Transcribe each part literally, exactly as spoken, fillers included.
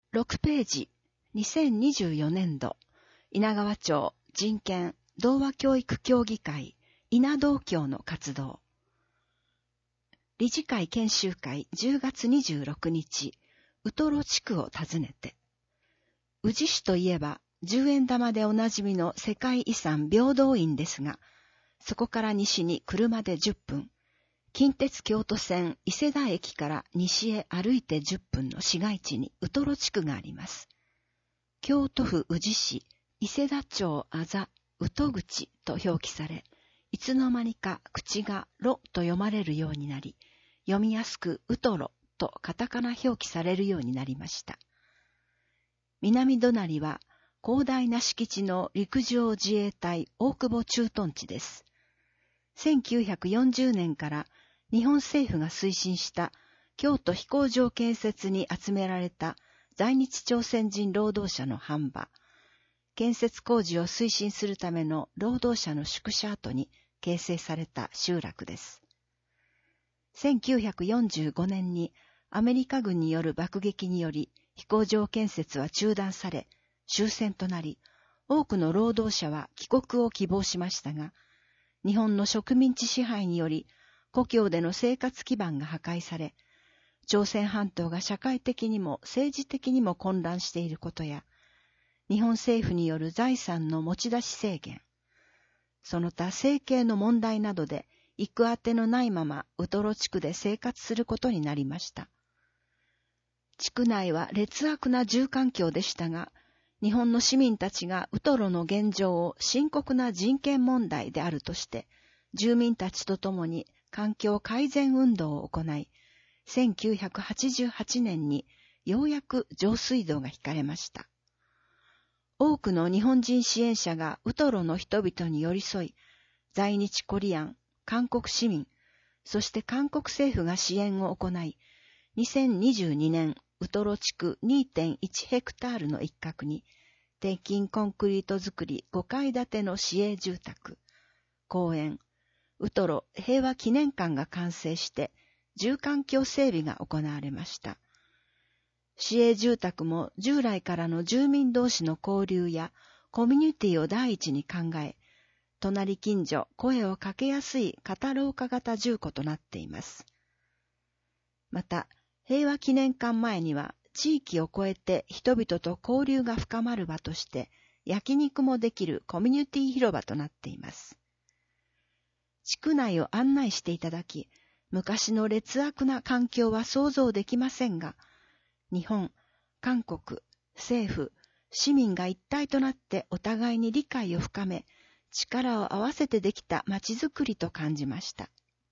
ろくページ、にせんにじゅうよねんど、稲川町人権同和教育協議会稲道協の活動。理事会研修会じゅうがつにじゅうろくにち、ウトロ地区を訪ねて。宇治市といえば、十円玉でおなじみの世界遺産平等院ですが、そこから西に車でじゅっぷん、近鉄京都線伊勢田駅から西へ歩いてじゅっぷんの市街地にウトロ地区があります。京都府宇治市伊勢田町あざ宇土口と表記され、いつの間にか口がろと読まれるようになり、読みやすくウトロとカタカナ表記されるようになりました。南隣は広大な敷地の陸上自衛隊大久保駐屯地です。せんきゅうひゃくよんじゅうねんから日本政府が推進した京都飛行場建設に集められた在日朝鮮人労働者の飯場、建設工事を推進するための労働者の宿舎跡に形成された集落です。せんきゅうひゃくよんじゅうごねんにアメリカ軍による爆撃により飛行場建設は中断され、終戦となり、多くの労働者は帰国を希望しましたが、日本の植民地支配により故郷での生活基盤が破壊され、朝鮮半島が社会的にも政治的にも混乱していることや、日本政府による財産の持ち出し制限、その他生計の問題などで行くあてのないままウトロ地区で生活することになりました。地区内は劣悪な住環境でしたが、日本の市民たちがウトロの現状を深刻な人権問題であるとして、住民たちと共に環境改善運動を行い、せんきゅうひゃくはちじゅうはちねんにようやく上水道が引かれました。多くの日本人支援者がウトロの人々に寄り添い、在日コリアン、韓国市民、そして韓国政府が支援を行い、にせんにじゅうにねん、ウトロ地区 にてんいち ヘクタールの一角に、鉄筋コンクリート造りごかい建ての市営住宅、公園、ウトロ平和記念館が完成して、住環境整備が行われました。市営住宅も従来からの住民同士の交流やコミュニティを第一に考え、隣近所、声をかけやすい片廊下型住戸となっています。また、平和記念館前には地域を越えて人々と交流が深まる場として焼肉もできるコミュニティ広場となっています。地区内を案内していただき、昔の劣悪な環境は想像できませんが、日本、韓国、政府、市民が一体となってお互いに理解を深め、力を合わせてできた街づくりと感じました。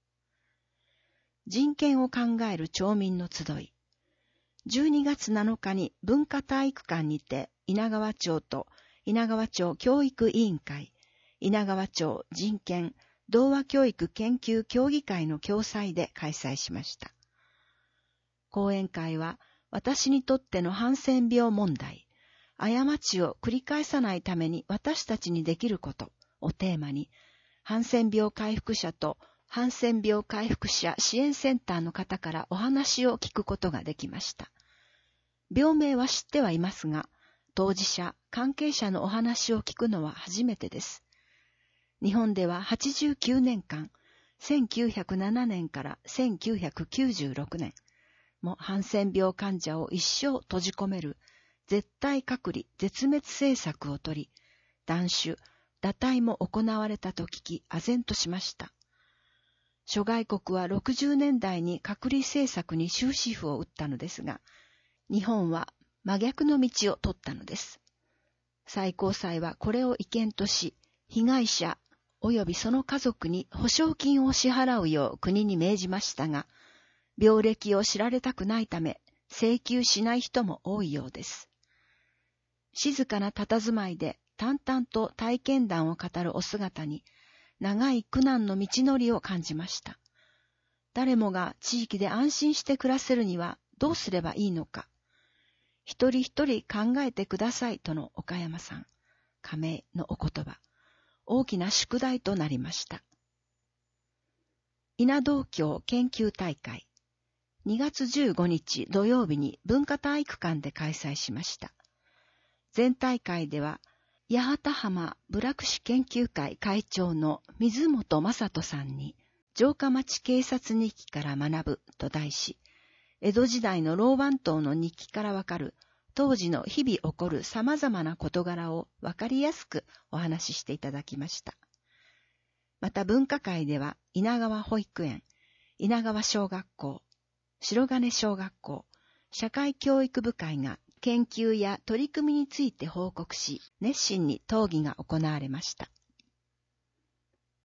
人権を考える町民の集い。じゅうにがつなのかに文化体育館にて稲川町と稲川町教育委員会、稲川町人権同和教育研究協議会の共催で開催しました。講演会は私にとってのハンセン病問題、過ちを繰り返さないために私たちにできることをテーマに、ハンセン病回復者とハンセン病回復者支援センターの方からお話を聞くことができました。病名は知ってはいますが、当事者、関係者のお話を聞くのは初めてです。日本でははちじゅうきゅうねんかん、せんきゅうひゃくななねんからせんきゅうひゃくきゅうじゅうろくねん、もハンセン病患者を一生閉じ込める絶対隔離絶滅政策を取り、断種、堕胎も行われたと聞き、唖然としました。諸外国はろくじゅうねんだいに隔離政策に終止符を打ったのですが、日本は真逆の道を取ったのです。最高裁はこれを違憲とし、被害者及びその家族に補償金を支払うよう国に命じましたが、病歴を知られたくないため、請求しない人も多いようです。静かな佇まいで淡々と体験談を語るお姿に、長い苦難の道のりを感じました。誰もが地域で安心して暮らせるにはどうすればいいのか。一人一人考えてくださいとの岡山さん、亀井のお言葉、大きな宿題となりました。稲道教研究大会。 にがつじゅうごにち土曜日に文化体育館で開催しました。全体会では、八幡浜部落史研究会会長の水本正人さんに、城下町警察日記から学ぶと題し、江戸時代の老番頭の日記からわかる当時の日々起こる様々な事柄をわかりやすくお話ししていただきました。また文化会では稲川保育園、稲川小学校、白金小学校、社会教育部会が研究や取り組みについて報告し、熱心に討議が行われました。